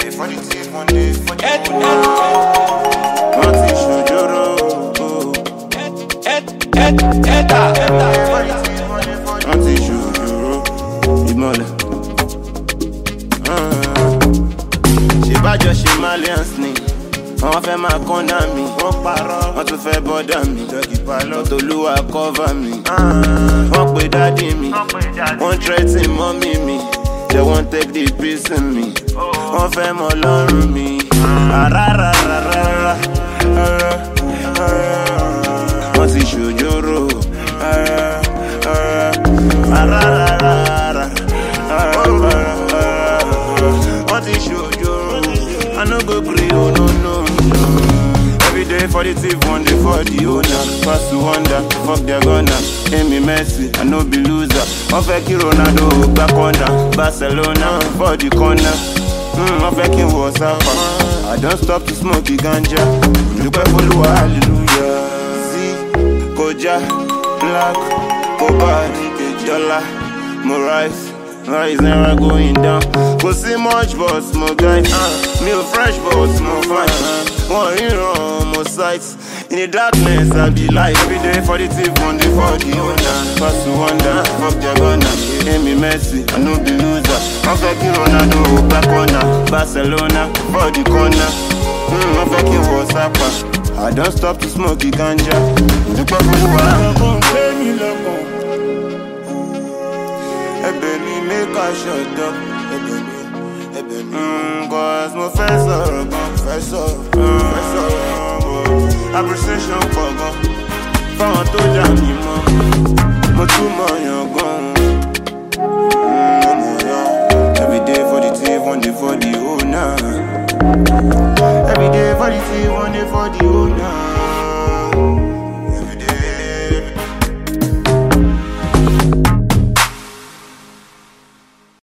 day for the thief, one day for the Monty Shojoro. Monty Shojoro. Imola. Ṣèbájọ́ ṣe Malians ni. Wọ́n fẹ́ máa kọ́nà mi. Wọ́n parọ́. Wọ́n tún fẹ́ bọ́dà mi. Tolúwa cover mi. Wọ́n pe dádì mi. Wọ́n threaten mọ́mí mi. They won't take the peace in me. Wọ́n fẹ́ mọ lọ́rùn mi. Wọ́n ti ṣòjóró. Wọ́n ti ṣòjóró. I no go gree, oh no. Every day for the thief, one day for the owner. Pass to wonder, fuck their gunner. Aim me Messi, I no be loser. Wọ́n fẹ́ kí Ronaldo back corner. Barcelona for the corner. Wọ́n fẹ́ kí n wọ sápá. I don't stop to smoke the ganja. Dúpẹ́ f'Olúwa, hallelujah. See, Koja, Black, Cobalt, Dollar, mo rise never going down. Go see much but more guys. Me a fresh but more fine. One ríran more sights. In the darkness I be light. Every day for the thief, one day for the owner. Pass to wonder, fuck their gunner. Aim me Messi, I no be loser. Wọ́n fẹ́ kí Ronaldo back corner. Barcelona for the corner. Wọ́n fẹ́ kí n wọ sápá. I don't stop to smoke the ganja. Dúpẹ́ f'Olúwa. Ọkàn gbé mi lọ́kàn. Ẹ̀bẹ̀ mi make I shut up. Ẹ̀bẹ̀ mi. Cause mo fẹ́ sọ̀rọ̀ gan. Fẹ́ sọ̀rọ̀. Appreciation pọ̀ gan. Fáwọn tó dà mí mọ́. Mo tún mọ̀ yàn gan. Every day for the thief, one day for the owner.